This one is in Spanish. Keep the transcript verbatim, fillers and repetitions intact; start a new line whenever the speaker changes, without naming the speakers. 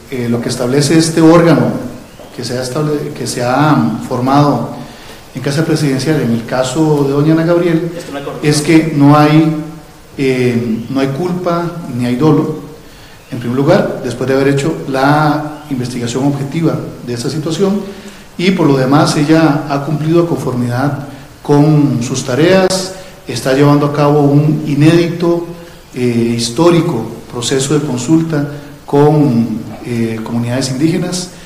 eh, lo que establece este órgano que se, ha estable, que se ha formado en Casa Presidencial en el caso de doña Ana Gabriel es que no hay, eh, no hay culpa ni hay dolo. En primer lugar, después de haber hecho la investigación objetiva de esta situación, y por lo demás ella ha cumplido a conformidad con sus tareas, está llevando a cabo un inédito, eh, histórico proceso de consulta con eh, comunidades indígenas.